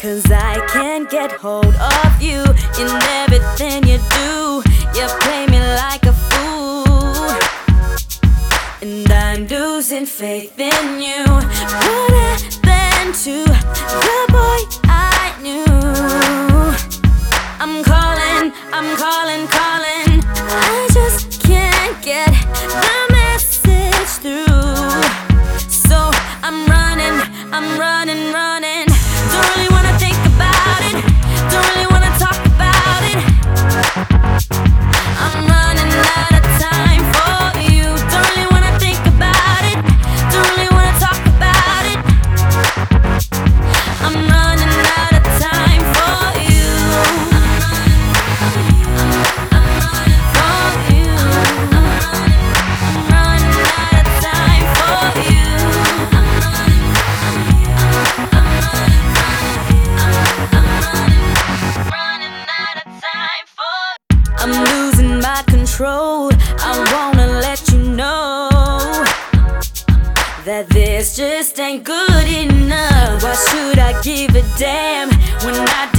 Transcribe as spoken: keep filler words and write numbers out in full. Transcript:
'cause I can't get hold of you. In everything you do, you play me like a fool, and I'm losing faith in you. What happened to the boy I knew? I'm calling, I'm calling, calling. I just can't get the message through. So I'm running, I'm running, running. Don't really wanna think about it, don't really wanna talk about it. I'm running out of time for you. Don't really wanna think about it, don't really wanna talk about it. I'm running out of time for you. I'm running for you. I'm running out of time for you. I'm running out of time for you. I'm losing my control. I wanna let you know that this just ain't good enough. Why should I give a damn when I